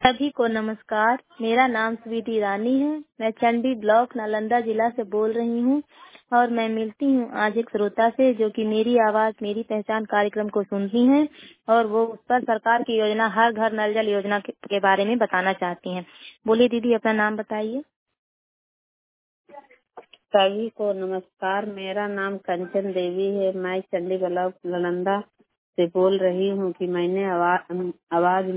सभी को नमस्कार। मेरा नाम स्वीटी रानी है। मैं चंडी ब्लॉक नालंदा जिला से बोल रही हूँ और मैं मिलती हूँ आज एक श्रोता से जो कि मेरी आवाज मेरी पहचान कार्यक्रम को सुनती हैं और वो उस पर सरकार की योजना हर घर नल जल योजना के बारे में बताना चाहती हैं। बोलिए दीदी, अपना नाम बताइए। सभी को नमस्कार। मेरा नाम कंचन देवी है। मैं चंडी ब्लॉक नालंदा से बोल रही हूँ कि मैंने आवाज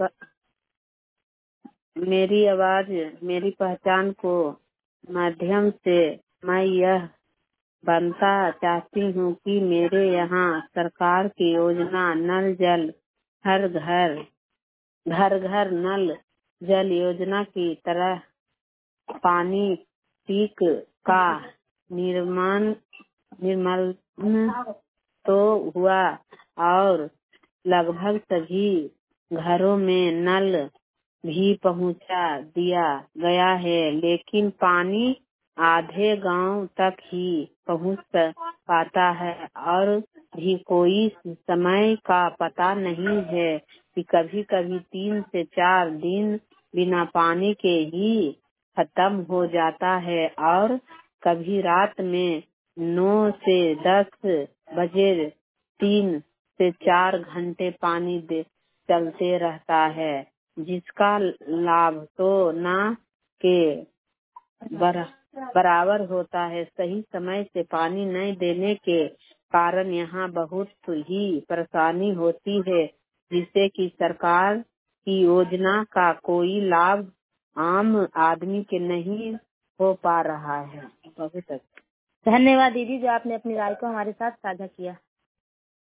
मेरी पहचान को माध्यम से मैं यह बनता चाहती हूँ कि मेरे यहाँ सरकार की योजना नल जल हर घर घर नल जल योजना की तरह पानी पीक का निर्मल तो हुआ और लगभग सभी घरों में नल भी पहुंचा दिया गया है, लेकिन पानी आधे गांव तक ही पहुंच पाता है और भी कोई समय का पता नहीं है कि कभी कभी 3 से 4 दिन बिना पानी के ही खत्म हो जाता है और कभी रात में 9 से 10 बजे 3 से 4 घंटे पानी चलते रहता है, जिसका लाभ तो ना के बराबर होता है। सही समय से पानी नहीं देने के कारण यहाँ बहुत ही परेशानी होती है, जिससे कि सरकार की योजना का कोई लाभ आम आदमी के नहीं हो पा रहा है। बहुत अच्छा। धन्यवाद दीदी जो आपने अपनी राय को हमारे साथ साझा किया।